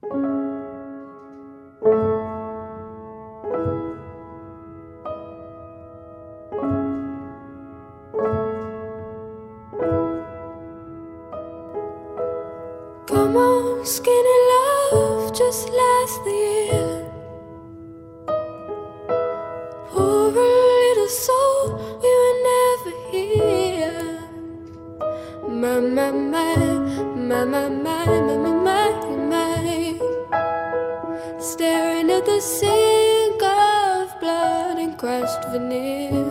Come on, skinny love, just last the year. Poor little soul, we were never here. My, my, my, my, my, my, my, my, my. Staring at the sink of blood and crushed veneer.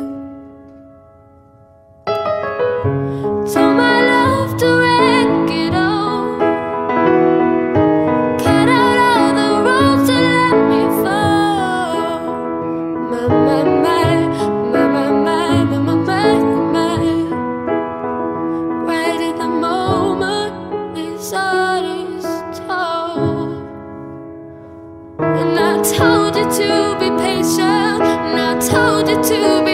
Told my love to wreck it all. Cut out all the roads to let me fall. My, my, my, my, my, my, my, my, my, my. Right at the moment his heart is told. And I told you to be patient, and I told you to be